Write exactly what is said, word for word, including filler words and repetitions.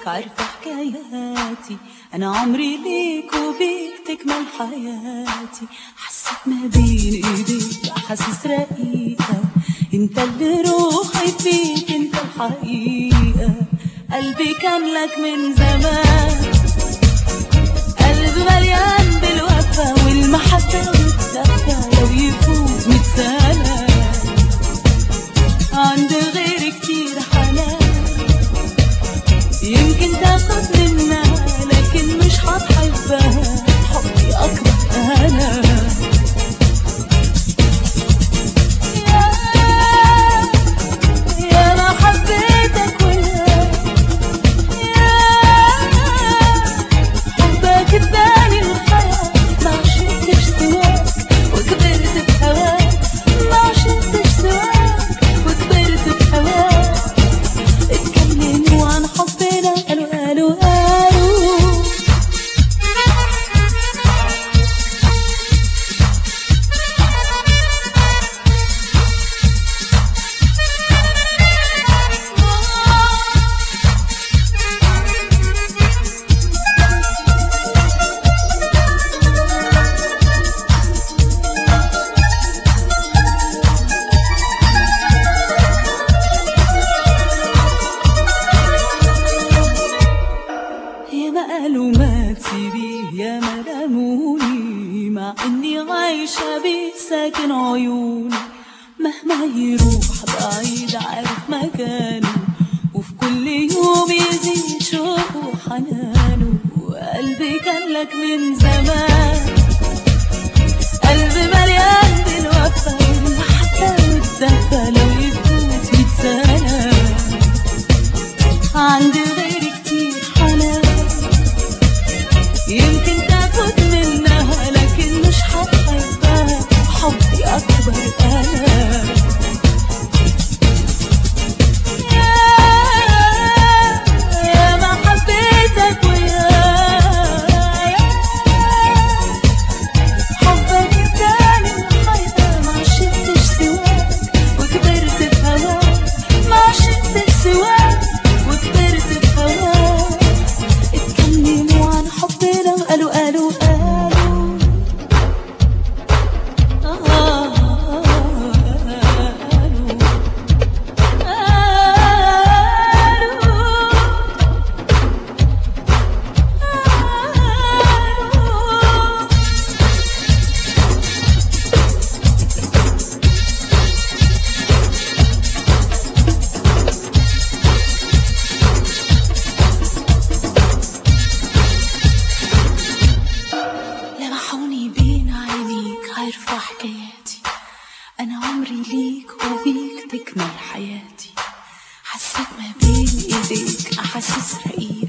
ليك عارفة حكاياتي، أنا عمري ليك وبيك تكمل حياتي. حسيت ما بين إيديك أحاسيس رقيقة، انت اللي روحي فيك انت الحقيقة. قلبي كان لك من زمان، قلب مليان بالوفا والمحبة والدفا، لو يفوت مية سنة عند غيري كتير حنان. يمكن تاخد منها لكن مش هتحبها، حبي أكبر أنا. يا ما حبيتك وياك، حبك اداني الحياة، ما عشقتش سواك وكبرت بهواك، ما عشقتش سواك وكبرت بهواك. اتكلموا عن حبنا قالوا قالوا قالوا، يا ما قالوا ما تسيبيه، يا ما لاموني، مع اني عايشة بيه ساكن عيوني. مهما يروح بعيد عارف مكانه، وفي كل يوم يزيد شوقه وحنانه. وقلبي كان لك من زمان، قلب مليان بالوفا والمحبة والدفا، لو يفوت مية سنة عند غيري كتير حنان. يمكن تاخد منها لكن مش هتحبها، حبي أكبر أنا. يا ما حبيتك وياك، حبك اداني الحياة، ما عشقتش سواك وكبرت بهواك، ما عشقتش سواك وكبرت بهواك. اتكلموا عن حبنا قالوا قالوا قالوا آه لمحوني بين عينيك عارفة حكاياتي، أنا عمري ليك وبيك تكمل حياتي. حسيت ما بين إيديك أحاسيس رقيقة،